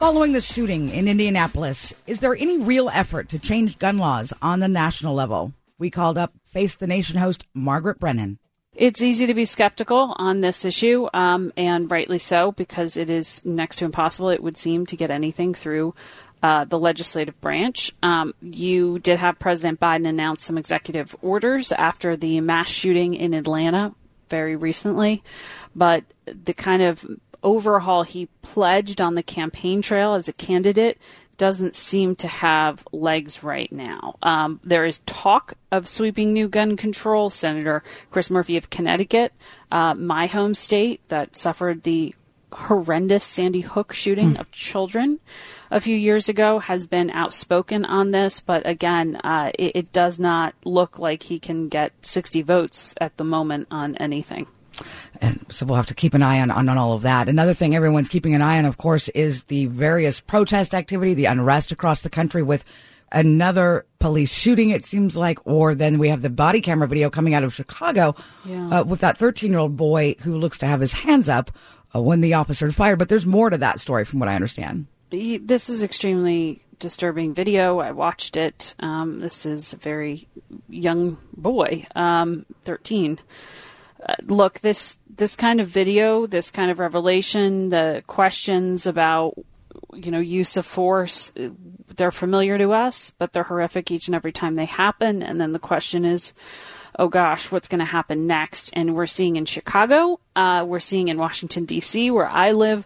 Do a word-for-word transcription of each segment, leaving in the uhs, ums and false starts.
Following the shooting in Indianapolis, is there any real effort to change gun laws on the national level? We called up Face the Nation host Margaret Brennan. It's easy to be skeptical on this issue, um, and rightly so, because it is next to impossible, it would seem, to get anything through uh, the legislative branch. Um, you did have President Biden announce some executive orders after the mass shooting in Atlanta very recently, but the kind of overhaul he pledged on the campaign trail as a candidate doesn't seem to have legs right now. Um, there is talk of sweeping new gun control. Senator Chris Murphy of Connecticut, uh, my home state that suffered the horrendous Sandy Hook shooting mm. of children a few years ago, has been outspoken on this. But again, uh, it, it does not look like he can get sixty votes at the moment on anything. And so we'll have to keep an eye on, on, on all of that. Another thing everyone's keeping an eye on, of course, is the various protest activity, the unrest across the country with another police shooting, it seems like, or then we have the body camera video coming out of Chicago yeah. uh, with that thirteen-year-old boy who looks to have his hands up uh, when the officer fired. But there's more to that story from what I understand. This is extremely disturbing video. I watched it. Um, this is a very young boy, um, thirteen. Uh, look, this this kind of video, this kind of revelation, the questions about, you know, use of force, they're familiar to us, but they're horrific each and every time they happen. And then the question is, oh gosh, what's going to happen next? And we're seeing in Chicago, uh, we're seeing in Washington, D C, where I live,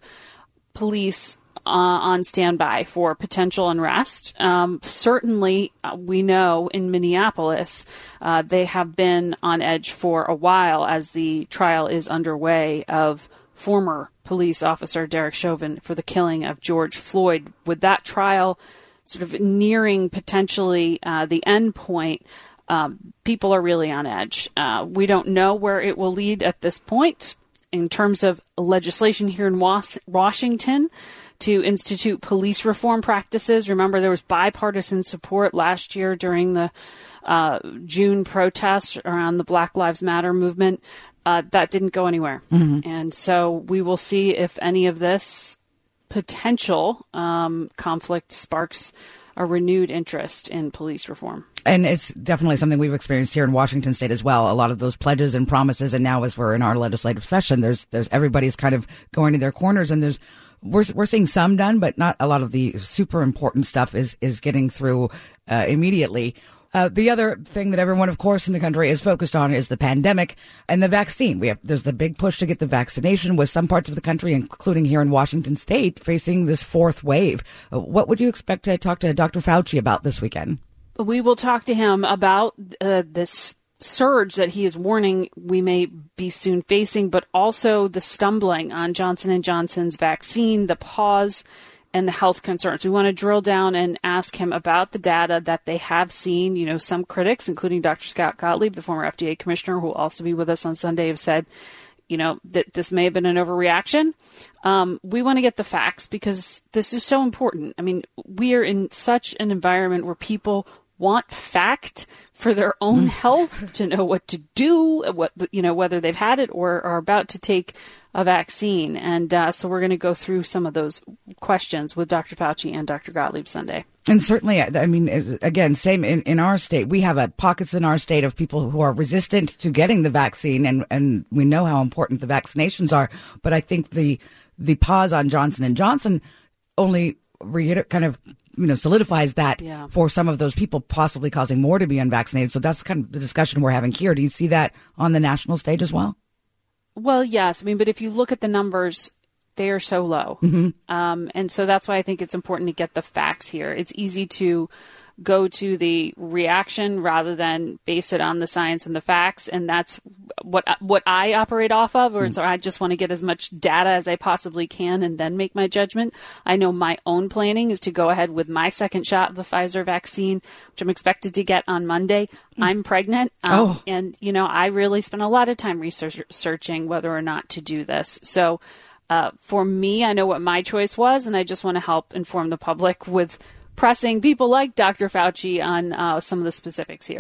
police Uh, on standby for potential unrest. Um, certainly, uh, we know in Minneapolis, uh, they have been on edge for a while as the trial is underway of former police officer Derek Chauvin for the killing of George Floyd. With that trial sort of nearing potentially uh, the end point, um, people are really on edge. Uh, we don't know where it will lead at this point in terms of legislation here in Was- Washington. To institute police reform practices. Remember, there was bipartisan support last year during the uh, June protests around the Black Lives Matter movement. Uh, that didn't go anywhere. Mm-hmm. And so we will see if any of this potential um, conflict sparks a renewed interest in police reform. And it's definitely something we've experienced here in Washington state as well. A lot of those pledges and promises. And now as we're in our legislative session, there's there's everybody's kind of going to their corners, and there's We're we're seeing some done, but not a lot of the super important stuff is is getting through uh, immediately. Uh, the other thing that everyone, of course, in the country is focused on is the pandemic and the vaccine. We have there's the big push to get the vaccination, with some parts of the country, including here in Washington state, facing this fourth wave. Uh, what would you expect to talk to Doctor Fauci about this weekend? We will talk to him about uh, this surge that he is warning we may be soon facing, but also the stumbling on Johnson and Johnson's vaccine, the pause, and the health concerns. We want to drill down and ask him about the data that they have seen. You know, some critics, including Doctor Scott Gottlieb, the former F D A commissioner, who will also be with us on Sunday, have said, you know, that this may have been an overreaction. Um, we want to get the facts because this is so important. I mean, we are in such an environment where people want fact for their own health, to know what to do, what, you know, whether they've had it or are about to take a vaccine. And uh, so we're going to go through some of those questions with Doctor Fauci and Doctor Gottlieb Sunday. And certainly, I mean, again, same in, in our state. We have a pockets in our state of people who are resistant to getting the vaccine, and, and we know how important the vaccinations are. But I think the the pause on Johnson and Johnson only reiter- kind of you know, solidifies that yeah. for some of those people, possibly causing more to be unvaccinated. So that's kind of the discussion we're having here. Do you see that on the national stage as well? Well, yes. I mean, but if you look at the numbers, they are so low. Mm-hmm. Um, and so that's why I think it's important to get the facts here. It's easy to go to the reaction rather than base it on the science and the facts. And that's what what I operate off of, or mm. so I just want to get as much data as I possibly can and then make my judgment. I know my own planning is to go ahead with my second shot of the Pfizer vaccine, which I'm expected to get on Monday. Mm. I'm pregnant. Um, oh. And, you know, I really spent a lot of time researching whether or not to do this. So uh, for me, I know what my choice was, and I just want to help inform the public with pressing people like Doctor Fauci on uh, some of the specifics here.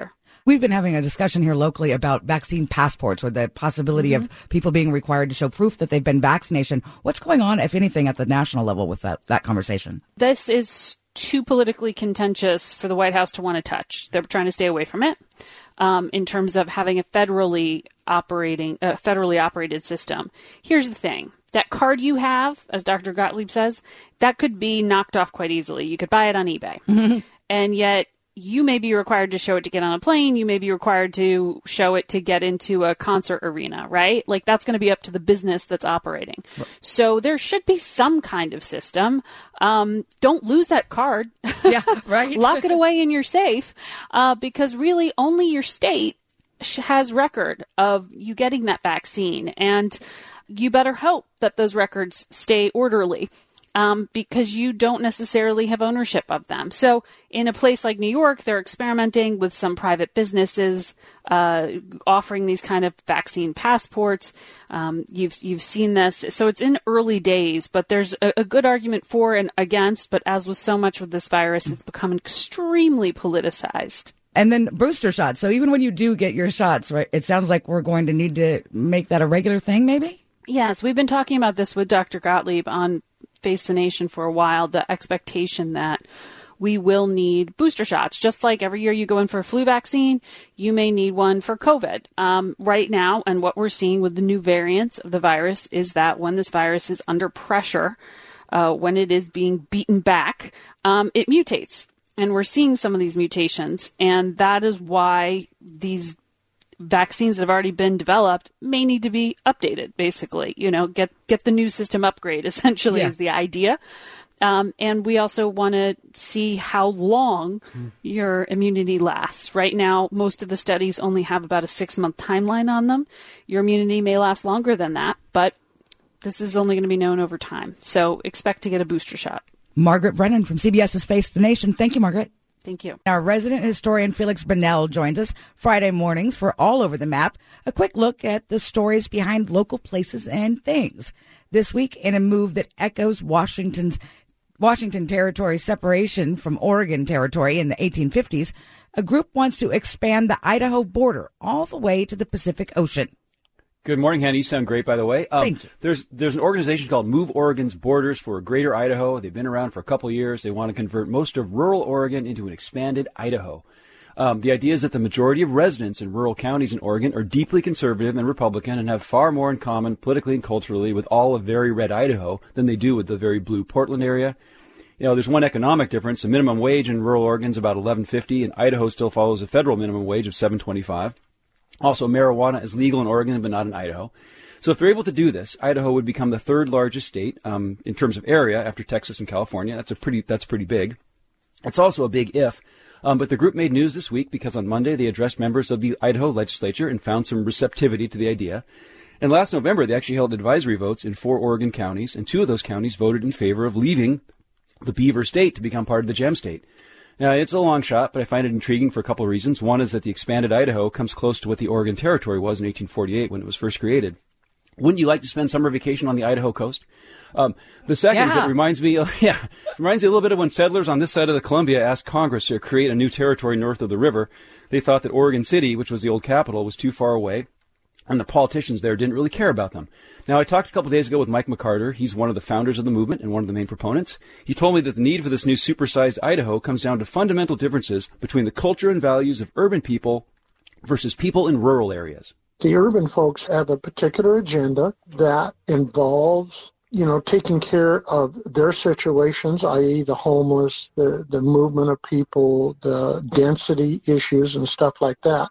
We've been having a discussion here locally about vaccine passports or the possibility mm-hmm. of people being required to show proof that they've been vaccinated. What's going on, if anything, at the national level with that, that conversation? This is too politically contentious for the White House to want to touch. They're trying to stay away from it um, in terms of having a federally operating, uh, federally operated system. Here's the thing. That card you have, as Doctor Gottlieb says, that could be knocked off quite easily. You could buy it on eBay. Mm-hmm. And yet you may be required to show it to get on a plane. You may be required to show it to get into a concert arena, right? Like that's going to be up to the business that's operating. Right. So there should be some kind of system. Um, don't lose that card. Yeah, right. Lock it away in your safe uh, because really only your state has record of you getting that vaccine. And you better hope that those records stay orderly. Um, because you don't necessarily have ownership of them. So in a place like New York, they're experimenting with some private businesses uh, offering these kind of vaccine passports. Um, you've you've seen this. So it's in early days, but there's a, a good argument for and against. But as with so much with this virus, it's become extremely politicized. And then booster shots. So even when you do get your shots, right, it sounds like we're going to need to make that a regular thing, maybe? Yes, we've been talking about this with Doctor Gottlieb on Face the Nation for a while, the expectation that we will need booster shots. Just like every year you go in for a flu vaccine, you may need one for COVID. Um, right now, and what we're seeing with the new variants of the virus is that when this virus is under pressure, uh, when it is being beaten back, um, it mutates. And we're seeing some of these mutations. And that is why these vaccines that have already been developed may need to be updated, basically, you know, get, get the new system upgrade essentially yeah. is the idea. Um, and we also want to see how long mm. your immunity lasts. Right now, most of the studies only have about a six month timeline on them. Your immunity may last longer than that, but this is only going to be known over time. So expect to get a booster shot. Margaret Brennan from CBS's Face the Nation. Thank you, Margaret. Thank you. Our resident historian Felix Bonnell joins us Friday mornings for All Over the Map, a quick look at the stories behind local places and things. This week, in a move that echoes Washington's Washington Territory's separation from Oregon Territory in the eighteen fifties, a group wants to expand the Idaho border all the way to the Pacific Ocean. Good morning, Hannah. You sound great, by the way. Um, Thank you. There's there's an organization called Move Oregon's Borders for Greater Idaho. They've been around for a couple of years. They want to convert most of rural Oregon into an expanded Idaho. Um, the idea is that the majority of residents in rural counties in Oregon are deeply conservative and Republican and have far more in common politically and culturally with all of very red Idaho than they do with the very blue Portland area. You know, there's one economic difference. The minimum wage in rural Oregon is about eleven fifty, and Idaho still follows a federal minimum wage of seven twenty-five. Also, marijuana is legal in Oregon, but not in Idaho. So if they're able to do this, Idaho would become the third largest state um, in terms of area after Texas and California. That's a pretty that's pretty big. It's also a big if. Um, but the group made news this week because on Monday they addressed members of the Idaho legislature and found some receptivity to the idea. And last November, they actually held advisory votes in four Oregon counties, and two of those counties voted in favor of leaving the Beaver State to become part of the Gem State. Now, it's a long shot, but I find it intriguing for a couple of reasons. One is that the expanded Idaho comes close to what the Oregon Territory was in eighteen forty-eight when it was first created. Wouldn't you like to spend summer vacation on the Idaho coast? Um, the second yeah. is it reminds me, uh, yeah, it reminds me a little bit of when settlers on this side of the Columbia asked Congress to create a new territory north of the river. They thought that Oregon City, which was the old capital, was too far away, and the politicians there didn't really care about them. Now, I talked a couple of days ago with Mike McCarter. He's one of the founders of the movement and one of the main proponents. He told me that the need for this new supersized Idaho comes down to fundamental differences between the culture and values of urban people versus people in rural areas. The urban folks have a particular agenda that involves, you know, taking care of their situations, that is the homeless, the, the movement of people, the density issues and stuff like that.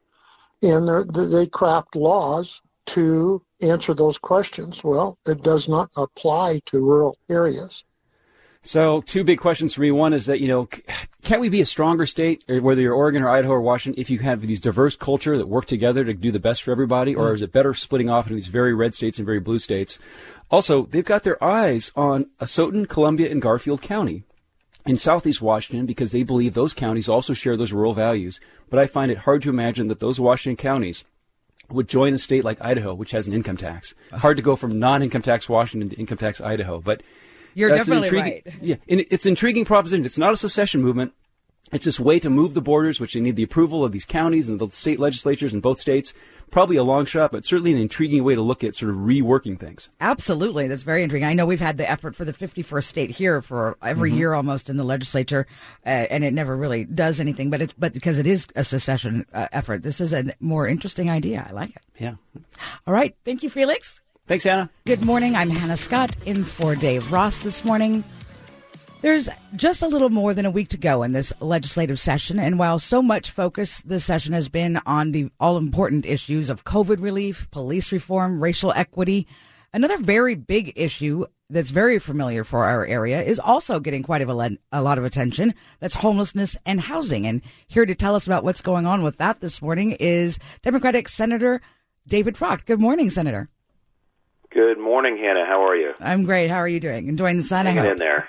And they craft laws to answer those questions. Well, it does not apply to rural areas. So two big questions for me. One is that, you know, can't we be a stronger state, or whether you're Oregon or Idaho or Washington, if you have these diverse culture that work together to do the best for everybody? Or is it better splitting off into these very red states and very blue states? Also, they've got their eyes on Asotin, Columbia, and Garfield County in southeast Washington because they believe those counties also share those rural values. But I find it hard to imagine that those Washington counties would join a state like Idaho, which has an income tax. Hard to go from non-income tax Washington to income tax Idaho. But you're definitely right. Yeah, and it's an intriguing proposition. It's not a secession movement. It's this way to move the borders, which they need the approval of these counties and the state legislatures in both states. Probably a long shot, but certainly an intriguing way to look at sort of reworking things. Absolutely. That's very intriguing. I know we've had the effort for the fifty-first state here for every mm-hmm. year almost in the legislature, uh, and it never really does anything. But it's but because it is a secession uh, effort, this is a more interesting idea. I like it. Yeah. All right. Thank you, Felix. Thanks, Hannah. Good morning. I'm Hannah Scott in for Dave Ross this morning. There's just a little more than a week to go in this legislative session, and while so much focus this session has been on the all-important issues of COVID relief, police reform, racial equity, another very big issue that's very familiar for our area is also getting quite a, a lot of attention. That's homelessness and housing. And here to tell us about what's going on with that this morning is Democratic Senator David Fraucht. Good morning, Senator. Good morning, Hannah. How are you? I'm great. How are you doing? Enjoying the sun? Hanging in there.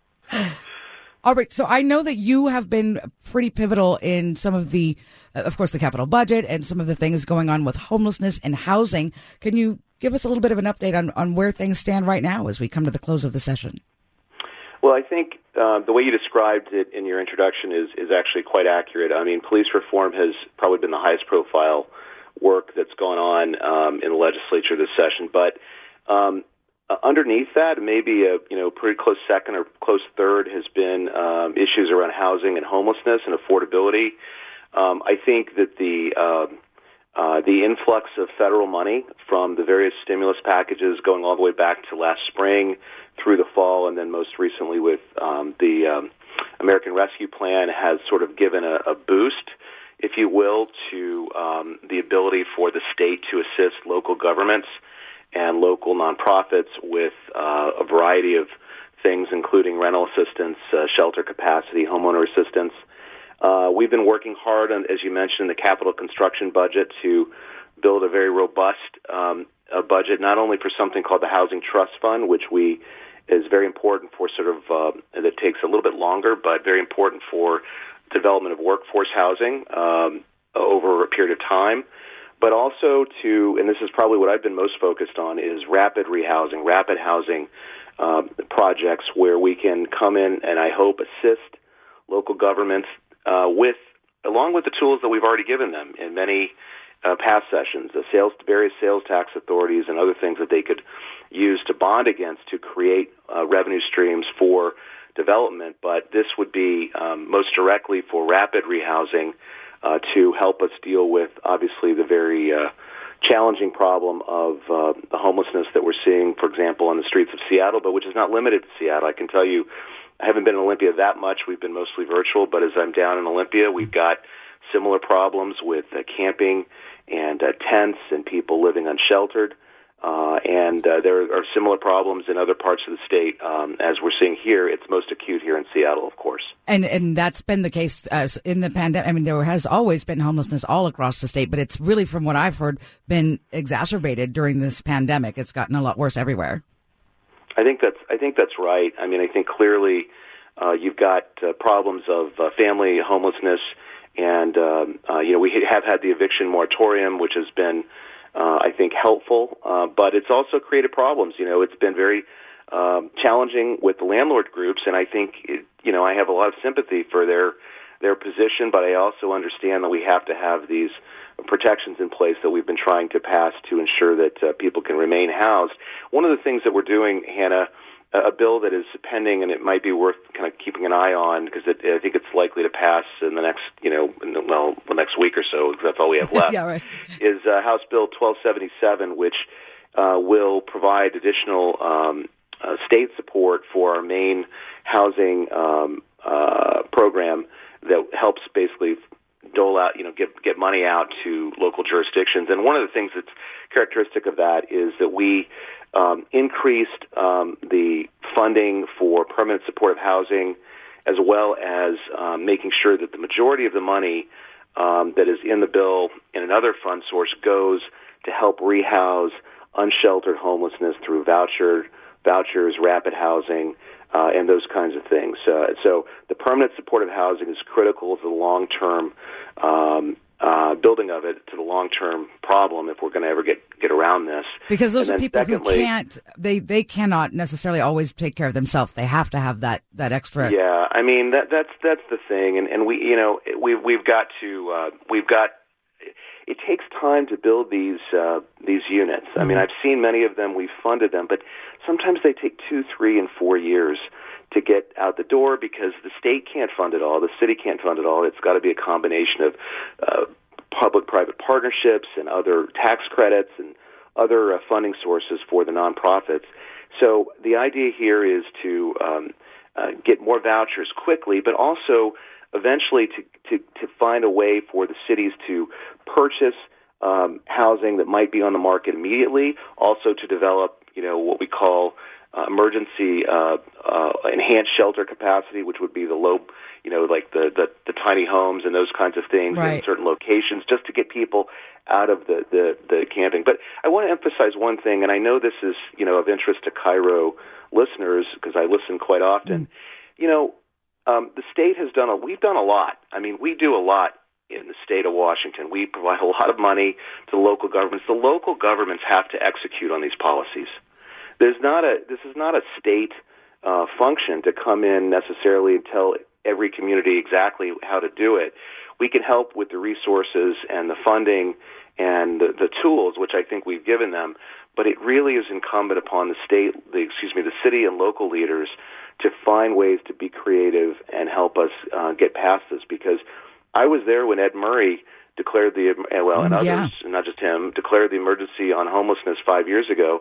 All right. So I know that you have been pretty pivotal in some of the, uh, of course, the capital budget and some of the things going on with homelessness and housing. Can you give us a little bit of an update on, on where things stand right now as we come to the close of the session? Well, I think uh, the way you described it in your introduction is, is actually quite accurate. I mean, police reform has probably been the highest profile work that's gone on um, in the legislature this session. But um, Uh, underneath that, maybe a you know pretty close second or close third has been um, issues around housing and homelessness and affordability. Um, I think that the uh, uh, the influx of federal money from the various stimulus packages going all the way back to last spring through the fall, and then most recently with um, the um, American Rescue Plan has sort of given a, a boost, if you will, to um, the ability for the state to assist local governments and local nonprofits with uh, a variety of things, including rental assistance, uh, shelter capacity, homeowner assistance. Uh, we've been working hard on, as you mentioned, the capital construction budget to build a very robust um, a budget, not only for something called the Housing Trust Fund, which we is very important for sort of, uh, that takes a little bit longer, but very important for development of workforce housing um, over a period of time. But also to, and this is probably what I've been most focused on, is rapid rehousing, rapid housing uh, projects where we can come in and I hope assist local governments uh, with, along with the tools that we've already given them in many uh, past sessions, the sales, various sales tax authorities and other things that they could use to bond against to create uh, revenue streams for development. But this would be um, most directly for rapid rehousing. Uh, to help us deal with, obviously, the very uh, challenging problem of uh, the homelessness that we're seeing, for example, on the streets of Seattle, but which is not limited to Seattle. I can tell you, I haven't been in Olympia that much. We've been mostly virtual, but as I'm down in Olympia, we've got similar problems with uh, camping and uh, tents and people living unsheltered. Uh, and uh, there are similar problems in other parts of the state. Um, as we're seeing here, it's most acute here in Seattle, of course. And and that's been the case uh, in the pandemic. I mean, there has always been homelessness all across the state, but it's really, from what I've heard, been exacerbated during this pandemic. It's gotten a lot worse everywhere. I think that's I think that's right. I mean, I think clearly uh, you've got uh, problems of uh, family homelessness, and um, uh, you know we have had the eviction moratorium, which has been Uh, I think helpful, uh, but it's also created problems. You know, it's been very um, challenging with the landlord groups, and I think, it, you know, I have a lot of sympathy for their their position, but I also understand that we have to have these protections in place that we've been trying to pass to ensure that uh, people can remain housed. One of the things that we're doing, Hannah, a bill that is pending, and it might be worth kind of keeping an eye on because I think it's likely to pass in the next, you know, in the, well, the next week or so, because that's all we have left, yeah, right. is uh, House Bill twelve seventy-seven, which uh, will provide additional um, uh, state support for our main housing um, uh, program that helps basically dole out, you know, get get money out to local jurisdictions. And one of the things that's characteristic of that is that we um, increased um, the funding for permanent supportive housing, as well as um, making sure that the majority of the money um, that is in the bill in another fund source goes to help rehouse unsheltered homelessness through voucher vouchers, rapid housing, uh, and those kinds of things. Uh, so the permanent supportive housing is critical to the long-term um, uh, building of it, to the long-term problem if we're going to ever get, get around this. Because those and are people secondly, who can't, they, they cannot necessarily always take care of themselves. They have to have that, that extra. Yeah, I mean that that's that's the thing, and and we you know we we've got to uh, we've got. It takes time to build these uh, these units. Mm-hmm. I mean, I've seen many of them. We've funded them, but sometimes they take two, three, and four years to get out the door because the state can't fund it all, the city can't fund it all. It's got to be a combination of uh, public-private partnerships and other tax credits and other uh, funding sources for the nonprofits. So the idea here is to um, uh, get more vouchers quickly, but also eventually to, to, to find a way for the cities to purchase um, housing that might be on the market immediately, also to develop, you know, what we call uh, emergency uh, uh, enhanced shelter capacity, which would be the low, you know, like the, the, the tiny homes and those kinds of things right. in certain locations, just to get people out of the, the, the camping. But I want to emphasize one thing, and I know this is, you know, of interest to Cairo listeners because I listen quite often. Mm. You know, Um, the state has done a, we've done a lot. I mean, we do a lot in the state of Washington. We provide a lot of money to local governments. The local governments have to execute on these policies. There's not a, this is not a state uh, function to come in necessarily and tell every community exactly how to do it. We can help with the resources and the funding and the, the tools, which I think we've given them, but it really is incumbent upon the state, the, excuse me, the city and local leaders to find ways to be creative and help us uh, get past this. Because I was there when Ed Murray declared the, well, and others, yeah. and not just him, declared the emergency on homelessness five years ago.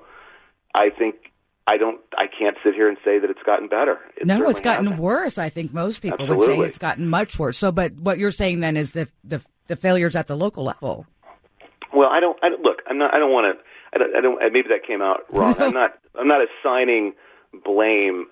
I think, I don't, I can't sit here and say that it's gotten better. It no, it's gotten hasn't. worse. I think most people Absolutely. would say it's gotten much worse. So, but what you're saying then is the, the, the failures at the local level. Well, I don't, I don't look, I'm not, I don't want to, I don't, I don't, maybe that came out wrong. I'm not, I'm not assigning blame.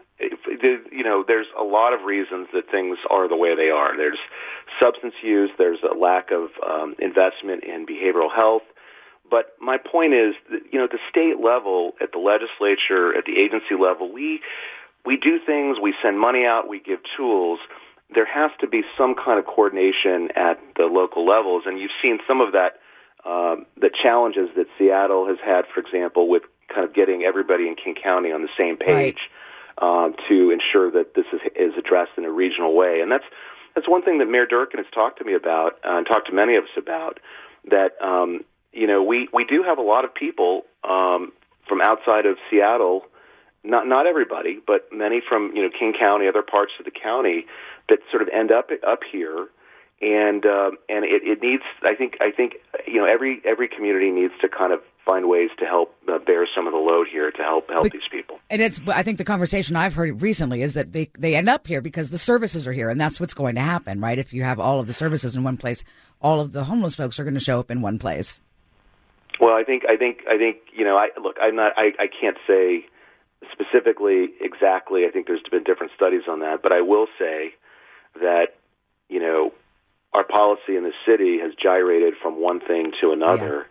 You know, there's a lot of reasons that things are the way they are. There's substance use. There's a lack of um, investment in behavioral health. But my point is, that, you know, at the state level, at the legislature, at the agency level, we we do things. We send money out. We give tools. There has to be some kind of coordination at the local levels, and you've seen some of that. Um, the challenges that Seattle has had, for example, with kind of getting everybody in King County on the same page. Right. Um, to ensure that this is, is addressed in a regional way. And that's that's one thing that Mayor Durkan has talked to me about uh, and talked to many of us about, that, um, you know, we, we do have a lot of people um, from outside of Seattle, not not everybody, but many from, you know, King County, other parts of the county, that sort of end up up here. And uh, and it, it needs, I think, I think, you know, every every community needs to kind of find ways to help uh, bear some of the load here to help help but, these people. And it's, I think the conversation I've heard recently is that they, they end up here because the services are here, and that's what's going to happen, right? If you have all of the services in one place, all of the homeless folks are going to show up in one place. Well, I think, I think, I think, you know, I look, I'm not, I, I can't say specifically exactly. I think there's been different studies on that, but I will say that, you know, our policy in the city has gyrated from one thing to another.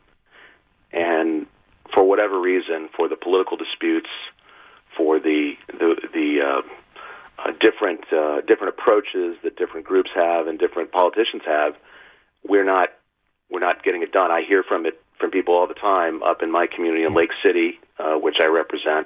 Yeah. And for whatever reason, for the political disputes, for the the, the uh, uh, different uh, different approaches that different groups have and different politicians have, we're not we're not getting it done. I hear from it from people all the time up in my community in Lake City, uh, which I represent,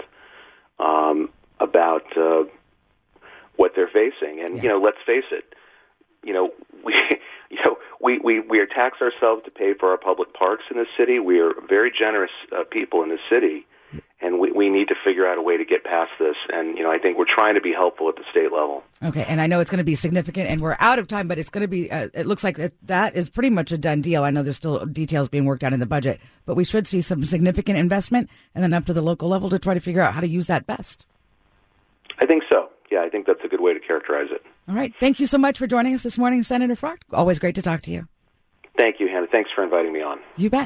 um, about uh, what they're facing. And yeah. you know, let's face it. You know, we, you know, we, we, we tax ourselves to pay for our public parks in this city. We are very generous uh, people in this city, and we, we need to figure out a way to get past this. And, you know, I think we're trying to be helpful at the state level. Okay, and I know it's going to be significant, and we're out of time, but it's going to be, uh, it looks like that, that is pretty much a done deal. I know there's still details being worked out in the budget, but we should see some significant investment, and then up to the local level to try to figure out how to use that best. I think so. Yeah, I think that's a good way to characterize it. All right. Thank you so much for joining us this morning, Senator Frost. Always great to talk to you. Thank you, Hannah. Thanks for inviting me on. You bet.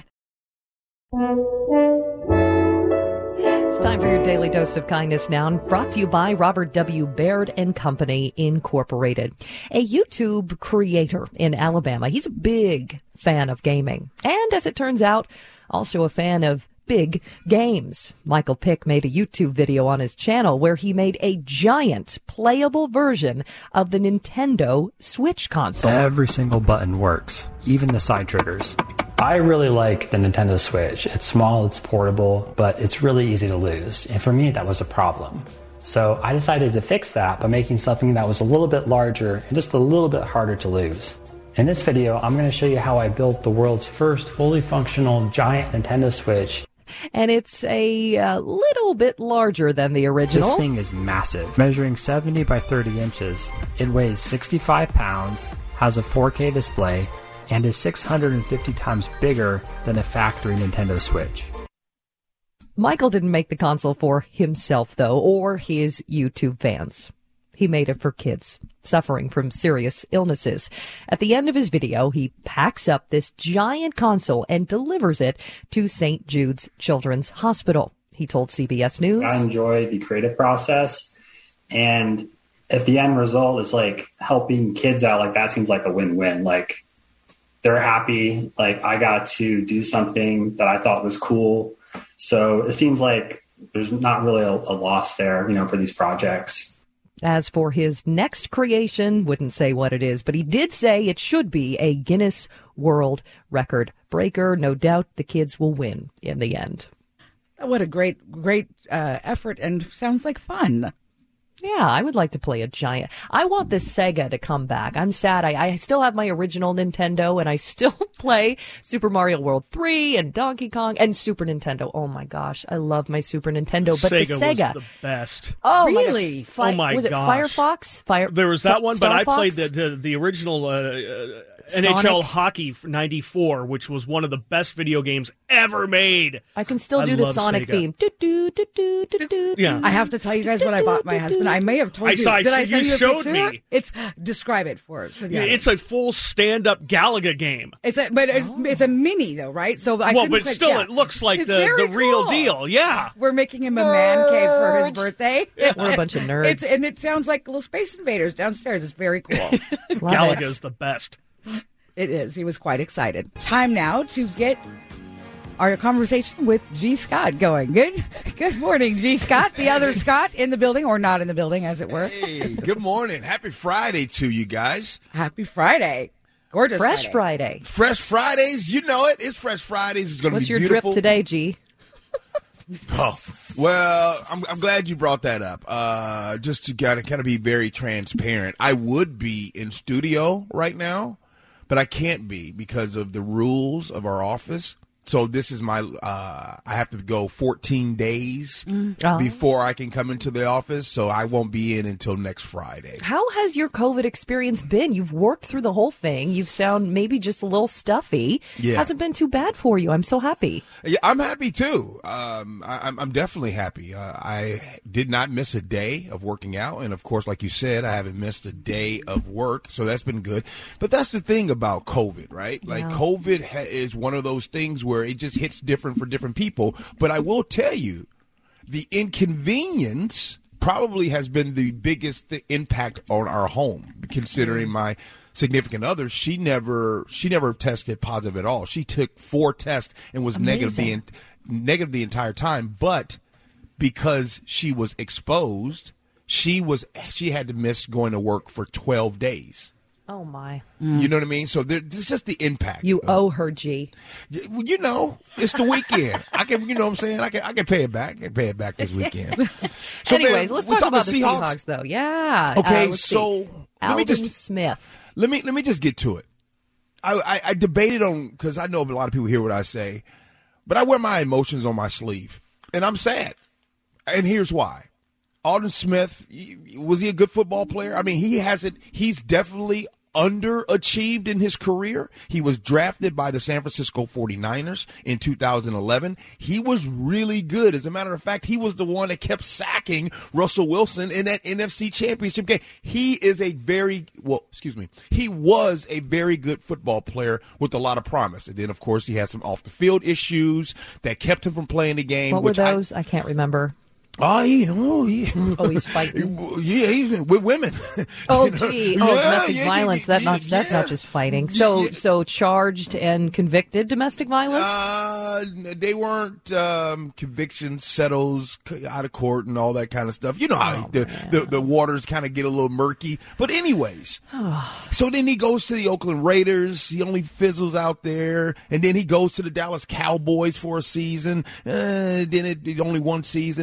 It's time for your daily dose of kindness now, brought to you by Robert W. Baird and Company, Incorporated, a YouTube creator in Alabama. He's a big fan of gaming, and as it turns out, also a fan of big games. Michael Pick made a YouTube video on his channel where he made a giant playable version of the Nintendo Switch console. Every single button works, even the side triggers. I really like the Nintendo Switch. It's small, it's portable, but it's really easy to lose. And for me, that was a problem. So I decided to fix that by making something that was a little bit larger and just a little bit harder to lose. In this video, I'm going to show you how I built the world's first fully functional giant Nintendo Switch. And it's a uh, little bit larger than the original. This thing is massive, measuring seventy by thirty inches. It weighs sixty-five pounds, has a four K display, and is six hundred fifty times bigger than a factory Nintendo Switch. Michael didn't make the console for himself, though, or his YouTube fans. He made it for kids suffering from serious illnesses. At the end of his video, he packs up this giant console and delivers it to Saint Jude's Children's Hospital. He told C B S News, I enjoy the creative process, and if the end result is like helping kids out, like that seems like a win-win. Like they're happy, like I got to do something that I thought was cool. So it seems like there's not really a, a loss there, you know, for these projects. As for his next creation, wouldn't say what it is, but he did say it should be a Guinness World Record breaker. No doubt the kids will win in the end. What a great, great uh, effort, and sounds like fun. Yeah, I would like to play a giant. I want this Sega to come back. I'm sad. I, I still have my original Nintendo, and I still play Super Mario World three and Donkey Kong and Super Nintendo. Oh my gosh, I love my Super Nintendo. But Sega the Sega was the best. Oh really? My Fi- oh my was gosh! Was it Firefox? Fire. There was that one, Star but I Fox? played the the, the original uh, uh, N H L Sonic? Hockey ninety-four, which was one of the best video games ever made. I can still I do the love Sonic Sega. theme. Do, do, do, do, do, do, Yeah. I have to tell you guys what I bought my husband. I may have told I you. saw- I Did I see- send you you a showed picture? me. It's describe it for for the Yeah, audience. it's a full stand-up Galaga game. It's a but it's, it's a mini though, right? So I well, couldn't but quite- still, yeah. it looks like It's the, very the real cool. deal. Yeah. We're making him a man cave for his birthday. We're a bunch of nerds. It's and it sounds like little Space Invaders downstairs. It's very cool. Love Galaga it. is the best. It is. He was quite excited. Time now to get our conversation with G. Scott going. Good good morning, G. Scott. The other Scott in the building, or not in the building, as it were. Hey, good morning. Happy Friday to you guys. Happy Friday. Gorgeous Fresh Friday. Friday. Fresh Fridays, you know it. It's Fresh Fridays. It's going to What's be your beautiful. drip today, G? Oh, well, I'm, I'm glad you brought that up. Uh, just to kind of kind of be very transparent, I would be in studio right now, but I can't be because of the rules of our office. So this is my, uh, I have to go fourteen days Oh. before I can come into the office. So I won't be in until next Friday. How has your COVID experience been? You've worked through the whole thing. You've sound maybe just a little stuffy. Yeah. Hasn't been too bad for you. I'm so happy. Yeah, I'm happy too. Um, I, I'm, I'm definitely happy. Uh, I did not miss a day of working out, and of course, like you said, I haven't missed a day of work, so that's been good. But that's the thing about COVID, right? Like Yeah. COVID ha- is one of those things where it just hits different for different people. But I will tell you, the inconvenience probably has been the biggest th- impact on our home, considering my significant other. She never she never tested positive at all. She took four tests and was negative the, Amazing. en- negative the entire time. But because she was exposed, she was she had to miss going to work for twelve days. Oh, my. You know what I mean? So there, this is just the impact. You of- owe her, G. well, you know, it's the weekend. I can, you know what I'm saying? I can, I can pay it back. I can pay it back this weekend. So, Anyways, man, let's we talk talking about the Seahawks, though. Yeah. Okay, Uh, let's so see. let me Alvin just Smith. let me let me just get to it. I I, I debated on because I know a lot of people hear what I say, but I wear my emotions on my sleeve, and I'm sad. And here's why. Alden Smith, was he a good football player? I mean, he hasn't. He's definitely underachieved in his career. He was drafted by the San Francisco forty-niners in two thousand eleven. He was really good. As a matter of fact, he was the one that kept sacking Russell Wilson in that N F C Championship game. He is a very, well, excuse me, he was a very good football player with a lot of promise. And then, of course, he had some off-the-field issues that kept him from playing the game. What were which I- those? I, can't remember. Oh, he, oh, he, Oh, he's fighting. Yeah, he's been with women. Oh, You know? gee. Oh, Yeah, domestic yeah, violence. yeah, That not, that's yeah. not just fighting. So, Yeah. so charged and convicted domestic violence? Uh, they weren't um, convictions, settles out of court, and all that kind of stuff. You know how Oh, the, the the waters kind of get a little murky. But anyways, so then he goes to the Oakland Raiders. He only fizzles out there, and then he goes to the Dallas Cowboys for a season. Uh, then it, it only one season, and then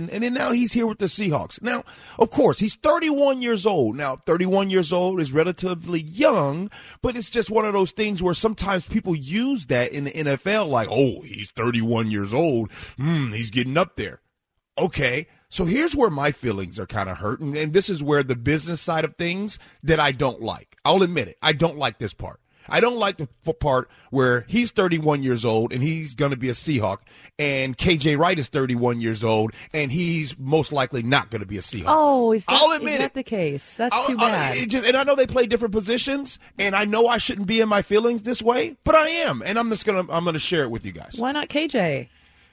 now he's here with the Seahawks. Now, of course, he's thirty-one years old. Now, thirty-one years old is relatively young, but it's just one of those things where sometimes people use that in the N F L like, oh, he's thirty-one years old. Hmm, he's getting up there. Okay, so here's where my feelings are kind of hurt, and, and this is where the business side of things that I don't like. I'll admit it. I don't like this part. I don't like the part where he's thirty-one years old and he's going to be a Seahawk, and K J Wright is thirty-one years old and he's most likely not going to be a Seahawk. Oh, is that, I'll admit is that it. the case? That's I'll, too I'll, bad. it just, and I know they play different positions, and I know I shouldn't be in my feelings this way, but I am, and I'm just gonna I'm gonna share it with you guys. Why not K J?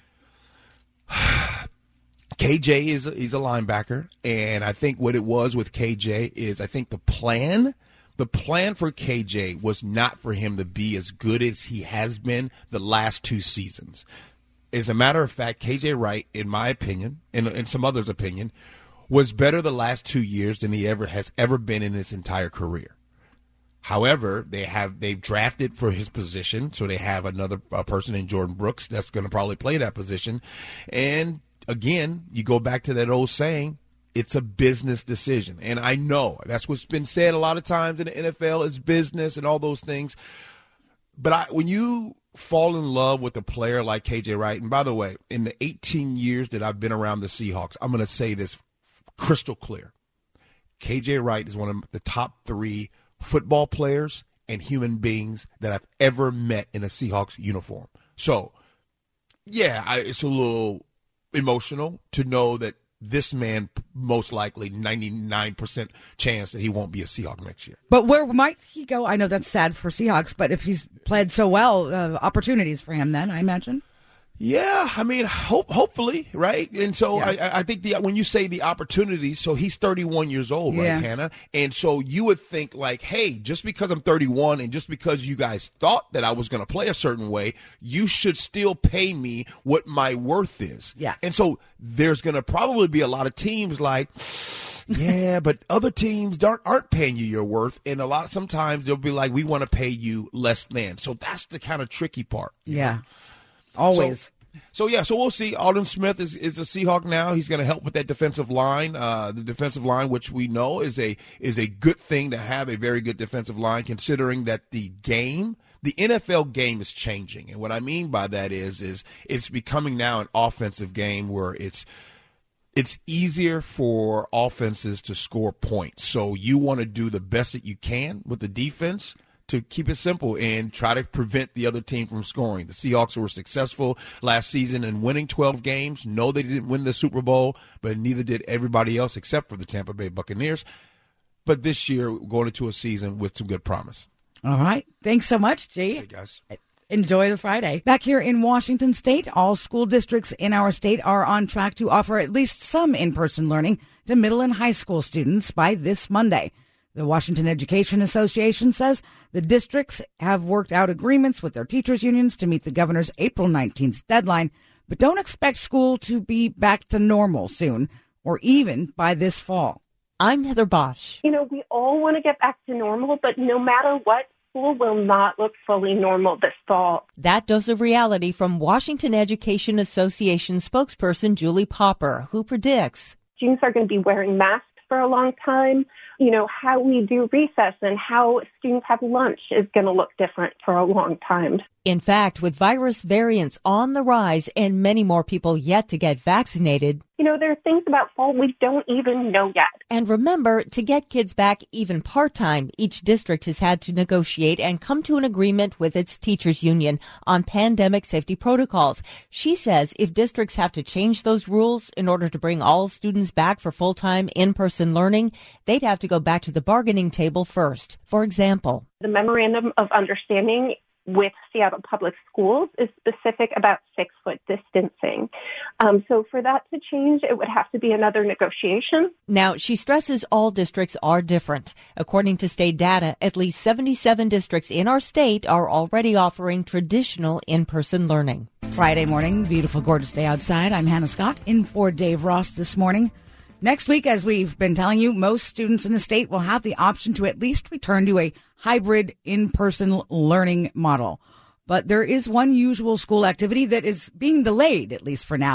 K J is a, he's a linebacker, and I think what it was with K J is I think the plan. The plan for K J was not for him to be as good as he has been the last two seasons. As a matter of fact, K J Wright, in my opinion, and in some others' opinion, was better the last two years than he ever has ever been in his entire career. However, they have they've drafted for his position, so they have another uh, person in Jordan Brooks that's going to probably play that position. And again, you go back to that old saying. It's a business decision. And I know that's what's been said a lot of times in the N F L is business and all those things. But I, when you fall in love with a player like K J Wright, and by the way, in the eighteen years that I've been around the Seahawks, I'm going to say this crystal clear. K J Wright is one of the top three football players and human beings that I've ever met in a Seahawks uniform. So, yeah, I, it's a little emotional to know that this man, most likely ninety-nine percent chance that he won't be a Seahawk next year. But where might he go? I know that's sad for Seahawks, but if he's played so well, uh, opportunities for him then, I imagine. Yeah, I mean, hope, hopefully, right? And so yeah. I, I think the when you say the opportunities, so he's thirty-one years old, right, yeah. Hannah? And so you would think like, hey, just because I'm thirty-one and just because you guys thought that I was going to play a certain way, you should still pay me what my worth is. Yeah. And so there's going to probably be a lot of teams like, yeah, but other teams aren't, aren't paying you your worth. And a lot, sometimes they'll be like, we want to pay you less than. So that's the kind of tricky part. Yeah. know? Always. So, So, yeah, so we'll see. Aldon Smith is, is a Seahawk now. He's going to help with that defensive line, uh, the defensive line, which we know is a is a good thing to have, a very good defensive line, considering that the game, the N F L game is changing. And what I mean by that is, is it's becoming now an offensive game where it's it's easier for offenses to score points. So you want to do the best that you can with the defense to keep it simple and try to prevent the other team from scoring. The Seahawks were successful last season in winning twelve games. No, they didn't win the Super Bowl, but neither did everybody else except for the Tampa Bay Buccaneers. But this year, we're going into a season with some good promise. All right. Thanks so much, G. Hey, guys. Enjoy the Friday. Back here in Washington State, all school districts in our state are on track to offer at least some in-person learning to middle and high school students by this Monday. The Washington Education Association says the districts have worked out agreements with their teachers' unions to meet the governor's April nineteenth deadline, but don't expect school to be back to normal soon or even by this fall. I'm Heather Bosch. You know, we all want to get back to normal, but no matter what, school will not look fully normal this fall. That dose of reality from Washington Education Association spokesperson Julie Popper, who predicts students are going to be wearing masks for a long time. You know, how we do recess and how students have lunch is going to look different for a long time. In fact, with virus variants on the rise and many more people yet to get vaccinated, you know, there are things about fall we don't even know yet. And remember, to get kids back even part-time, each district has had to negotiate and come to an agreement with its teachers union on pandemic safety protocols. She says if districts have to change those rules in order to bring all students back for full-time in-person learning, they'd have to go back to the bargaining table first. For example, the Memorandum of Understanding with Seattle Public Schools is specific about six-foot distancing. Um, so for that to change, it would have to be another negotiation. Now, she stresses all districts are different. According to state data, at least seventy-seven districts in our state are already offering traditional in-person learning. Friday morning, beautiful, gorgeous day outside. I'm Hannah Scott, in for Dave Ross this morning. Next week, as we've been telling you, most students in the state will have the option to at least return to a hybrid in-person learning model. But there is one usual school activity that is being delayed, at least for now.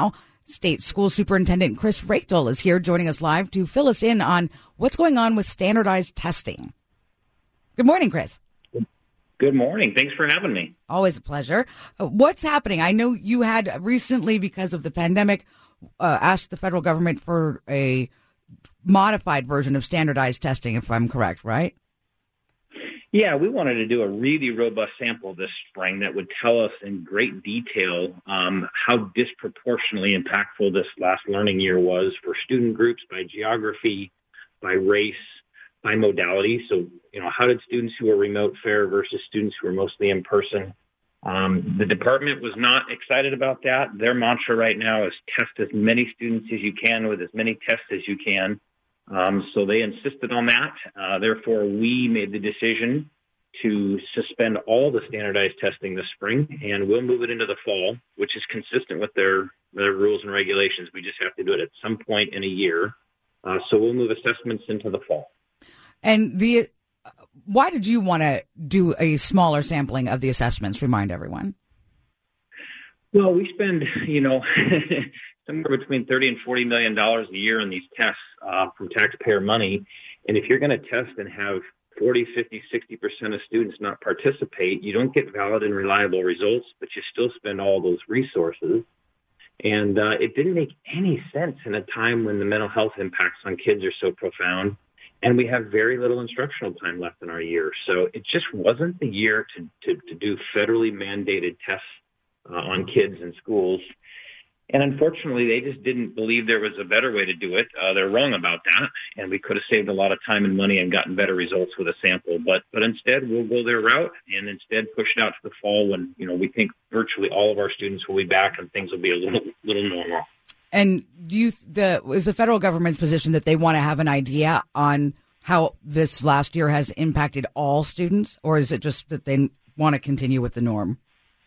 State School Superintendent Chris Rachel is here joining us live to fill us in on what's going on with standardized testing. Good morning, Chris. Good morning. Thanks for having me. Always a pleasure. Uh, what's happening? I know you had recently, because of the pandemic, uh, asked the federal government for a modified version of standardized testing, if I'm correct, right? Yeah, we wanted to do a really robust sample this spring that would tell us in great detail um, how disproportionately impactful this last learning year was for student groups by geography, by race, by modality. So, you know, how did students who were remote fare versus students who were mostly in person? Um, the department was not excited about that. Their mantra right now is test as many students as you can with as many tests as you can. Um, so they insisted on that. Uh, therefore, we made the decision to suspend all the standardized testing this spring, and we'll move it into the fall, which is consistent with their, their rules and regulations. We just have to do it at some point in a year. Uh, so we'll move assessments into the fall. And the why did you want to do a smaller sampling of the assessments? Remind everyone. Well, we spend, you know, somewhere between thirty and forty million dollars a year on these tests uh, from taxpayer money. And if you're going to test and have forty, fifty, sixty percent of students not participate, you don't get valid and reliable results, but you still spend all those resources. And uh, it didn't make any sense in a time when the mental health impacts on kids are so profound. And we have very little instructional time left in our year. So it just wasn't the year to, to, to do federally mandated tests uh, on kids in schools. And unfortunately, they just didn't believe there was a better way to do it. Uh, they're wrong about that. And we could have saved a lot of time and money and gotten better results with a sample. But but instead, we'll go their route and instead push it out to the fall when, you know, we think virtually all of our students will be back and things will be a little little normal. And do you, the, is the federal government's position that they want to have an idea on how this last year has impacted all students, or is it just that they want to continue with the norm?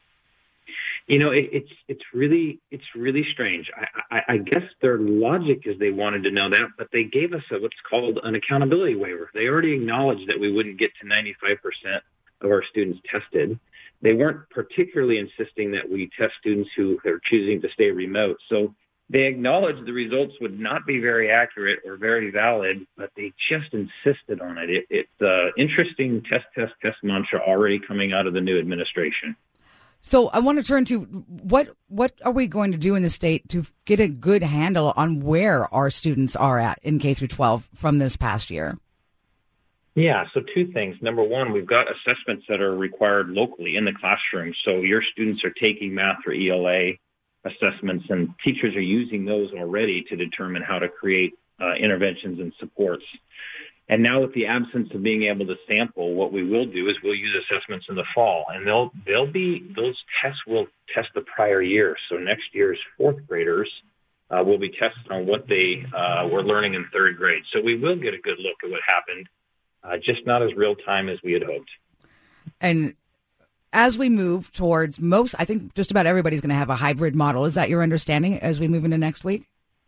You know, it, it's it's really it's really strange. I, I, I guess their logic is they wanted to know that, but they gave us a, what's called an accountability waiver. They already acknowledged that we wouldn't get to ninety-five percent of our students tested. They weren't particularly insisting that we test students who are choosing to stay remote. So they acknowledged the results would not be very accurate or very valid, but they just insisted on it. it it's uh, interesting test, test, test mantra already coming out of the new administration. So I want to turn to what what are we going to do in the state to get a good handle on where our students are at in K through twelve from this past year? Yeah, so two things. Number one, we've got assessments that are required locally in the classroom. So your students are taking math or E L A assessments, and teachers are using those already to determine how to create uh, interventions and supports. And now with the absence of being able to sample, what we will do is we'll use assessments in the fall, and they'll they'll be those tests will test the prior year. So next year's fourth graders uh, will be tested on what they uh, were learning in third grade. So we will get a good look at what happened, uh, just not as real time as we had hoped. And as we move towards most, I think just about everybody's going to have a hybrid model. Is that your understanding as we move into next week?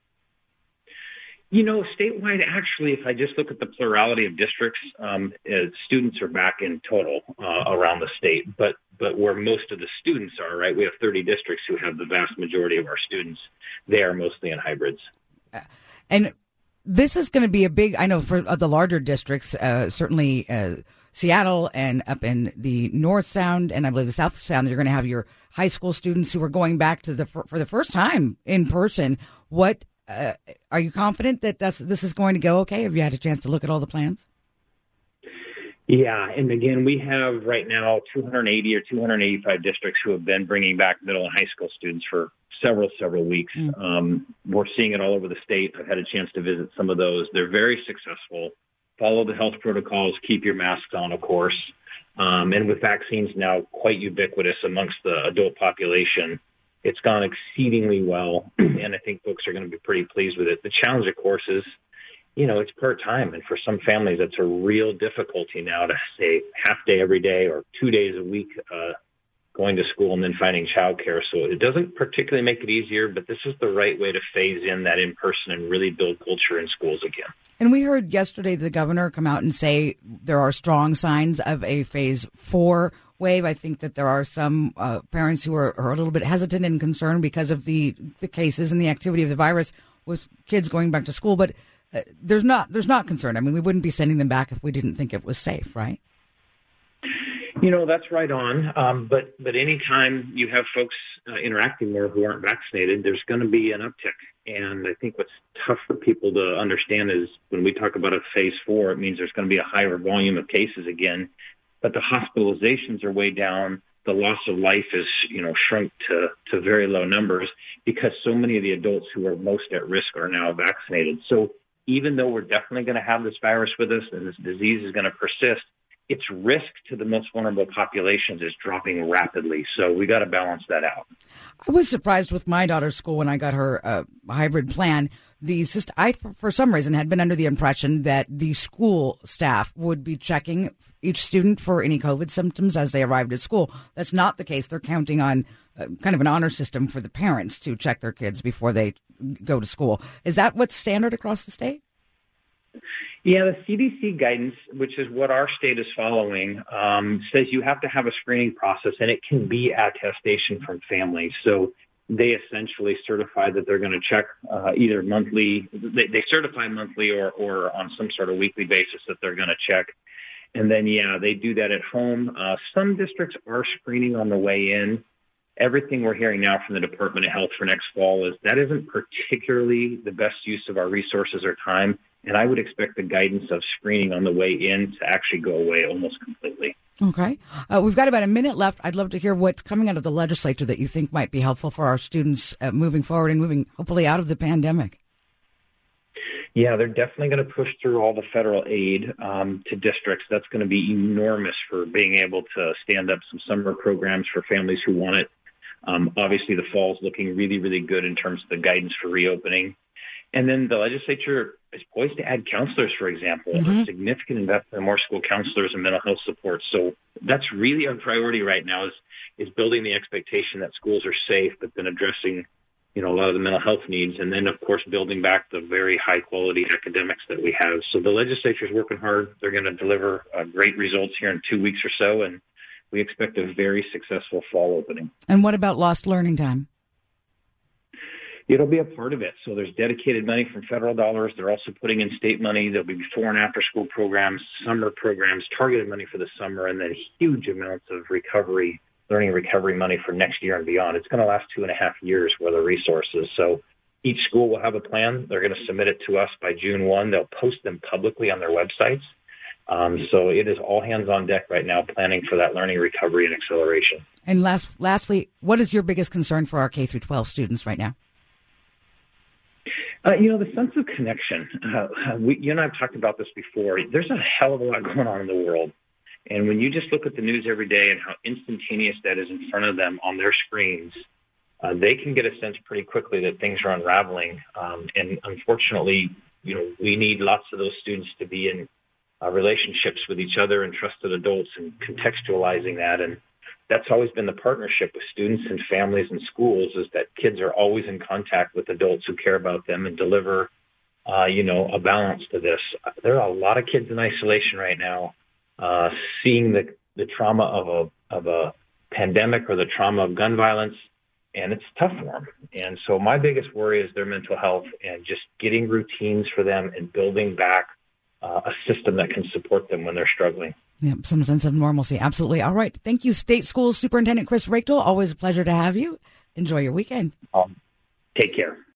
You know, statewide, actually, if I just look at the plurality of districts, um, uh, students are back in total uh, around the state. But but where most of the students are, right, we have thirty districts who have the vast majority of our students. They are mostly in hybrids. And this is going to be a big, I know for uh, the larger districts, uh, certainly uh, Seattle and up in the North Sound and I believe the South Sound, you're going to have your high school students who are going back to the for the first time in person. What uh, are you confident that that's, this is going to go okay? Have you had a chance to look at all the plans? Yeah, and again, we have right now two hundred eighty or two hundred eighty-five districts who have been bringing back middle and high school students for several, several weeks. Mm. Um, we're seeing it all over the state. I've had a chance to visit some of those. They're very successful. Follow the health protocols, keep your masks on, of course. Um, and with vaccines now quite ubiquitous amongst the adult population, it's gone exceedingly well. And I think folks are going to be pretty pleased with it. The challenge, of course, is, you know, it's part-time. And for some families, that's a real difficulty now to say half day every day or two days a week uh, going to school and then finding childcare. So it doesn't particularly make it easier, but this is the right way to phase in that in-person and really build culture in schools again. And we heard yesterday the governor come out and say there are strong signs of a phase four wave. I think that there are some uh, parents who are, are a little bit hesitant and concerned because of the, the cases and the activity of the virus with kids going back to school. But uh, there's not there's not concern. I mean, we wouldn't be sending them back if we didn't think it was safe, right? You know, that's right on. Um, but but anytime you have folks uh, interacting there who aren't vaccinated, there's going to be an uptick. And I think what's tough for people to understand is when we talk about a phase four, it means there's going to be a higher volume of cases again. But the hospitalizations are way down. The loss of life is, you know, shrunk to, to very low numbers because so many of the adults who are most at risk are now vaccinated. So even though we're definitely going to have this virus with us and this disease is going to persist, its risk to the most vulnerable populations is dropping rapidly. So we got to balance that out. I was surprised with my daughter's school when I got her uh, hybrid plan. The system, I, for some reason, had been under the impression that the school staff would be checking each student for any COVID symptoms as they arrived at school. That's not the case. They're counting on uh, kind of an honor system for the parents to check their kids before they go to school. Is that what's standard across the state? Yeah, the C D C guidance, which is what our state is following, um, says you have to have a screening process, and it can be attestation from families. So they essentially certify that they're going to check uh, either monthly, they, they certify monthly or, or on some sort of weekly basis that they're going to check. And then, yeah, they do that at home. Uh, some districts are screening on the way in. Everything we're hearing now from the Department of Health for next fall is that isn't particularly the best use of our resources or time. And I would expect the guidance of screening on the way in to actually go away almost completely. Okay. Uh, we've got about a minute left. I'd love to hear what's coming out of the legislature that you think might be helpful for our students uh, moving forward and moving, hopefully, out of the pandemic. Yeah, they're definitely going to push through all the federal aid um, to districts. That's going to be enormous for being able to stand up some summer programs for families who want it. Um, obviously, the fall is looking really, really good in terms of the guidance for reopening. And then the legislature is poised to add counselors, for example, mm-hmm. a significant investment in more school counselors and mental health support. So that's really our priority right now is, is building the expectation that schools are safe, but then addressing, you know, a lot of the mental health needs. And then, of course, building back the very high quality academics that we have. So the legislature is working hard. They're going to deliver uh, great results here in two weeks or so. And we expect a very successful fall opening. And what about lost learning time? It'll be a part of it. So there's dedicated money from federal dollars. They're also putting in state money. There'll be before and after school programs, summer programs, targeted money for the summer, and then huge amounts of recovery, learning recovery money for next year and beyond. It's going to last two and a half years worth of resources. So each school will have a plan. They're going to submit it to us by June first. They'll post them publicly on their websites. Um, so it is all hands on deck right now, planning for that learning recovery and acceleration. And last, lastly, what is your biggest concern for our K through twelve students right now? Uh, you know, the sense of connection. Uh, we, you and I have talked about this before. There's a hell of a lot going on in the world. And when you just look at the news every day and how instantaneous that is in front of them on their screens, uh, they can get a sense pretty quickly that things are unraveling. Um, and unfortunately, you know, we need lots of those students to be in uh, relationships with each other and trusted adults and contextualizing that. And that's always been the partnership with students and families and schools is that kids are always in contact with adults who care about them and deliver, uh, you know, a balance to this. There are a lot of kids in isolation right now, uh, seeing the, the trauma of a, of a pandemic or the trauma of gun violence, and it's tough for them. And so my biggest worry is their mental health and just getting routines for them and building back uh, a system that can support them when they're struggling. Yeah, some sense of normalcy. Absolutely. All right. Thank you, State School Superintendent Chris Reykdal. Always a pleasure to have you. Enjoy your weekend. Um, take care.